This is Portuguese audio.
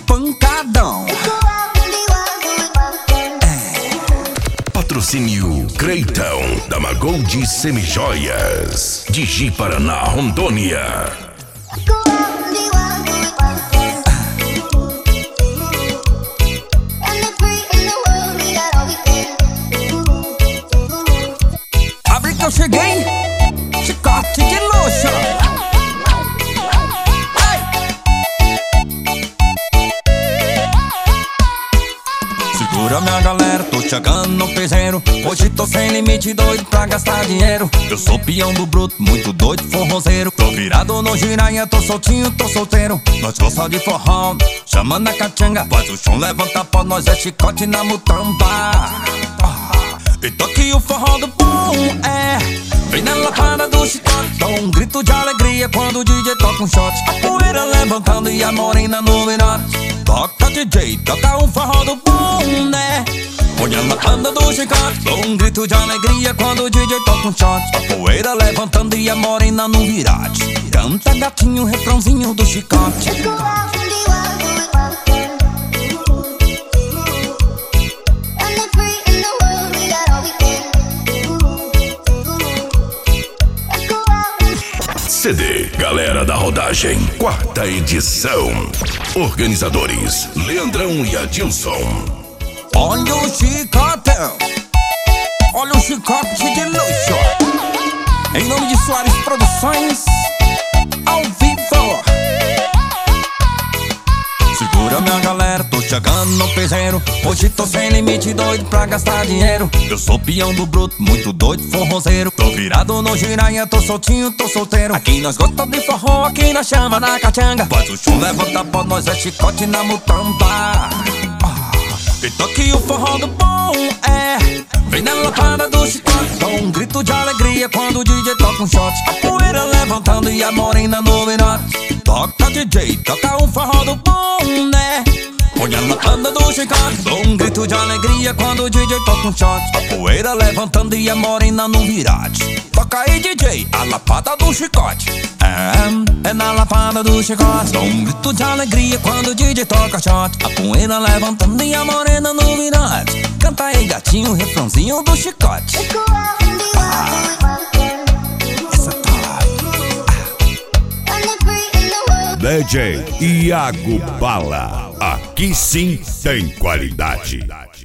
pancadão. Patrocínio Creitão da Magold Semijoias, de Ji-Paraná, Rondônia. Abre que eu cheguei, chicote de luxo. Segura minha galera, tô chegando no piseiro. Hoje tô sem limite, doido pra gastar dinheiro. Eu sou peão do bruto, muito doido, forrozeiro. Tô virado no giraia, tô soltinho, tô solteiro. Nós gosta de forró, chama na cachanga. Faz o chão, levanta pó, nós é chicote na mutamba. E toque o forró do bom, vem na lapada do chicote. Dá um grito de alegria quando o DJ toca um shot. A poeira levantando e a morena no virote. Toca DJ, toca o forró do bom, né? Põe a lapada do chicote. Dá um grito de alegria quando o DJ toca um shot. A poeira levantando e a morena no virote. Canta gatinho, refrãozinho do chicote. CD Galera da Rodagem, 4ª edição. Organizadores Leandrão e Adilson. Olha o chicotão, olha o chicote de luxo. Em nome de Soares Produções, ao vivo. Segura minha galera, tô chegando no piseiro. Hoje tô sem limite, doido pra gastar dinheiro. Eu sou peão do bruto, muito doido, forrozeiro. Tô virado no giraia, tô soltinho, tô solteiro. Aqui nós gostamos de forró, aqui nós chama na cachanga. Faz o chão, levanta pó, nós é chicote na mutamba. E toque o forró do bom, vem na lapada do chicote. Dá um grito de alegria quando o DJ toca um shot. A poeira levantando e a morena no virote. Toca DJ, toca o forró do bom, né? Põe a lapada do chicote. Dá um grito de alegria quando o DJ toca um shot. A poeira levantando e a morena no virote. Toca aí DJ, a lapada do chicote. É na lapada do chicote. Dá um grito de alegria quando o DJ toca shot. A poeira levantando e a morena no virote. Canta aí gatinho, refrãozinho do chicote. Essa top. DJ Iago Bala, aqui sim tem qualidade.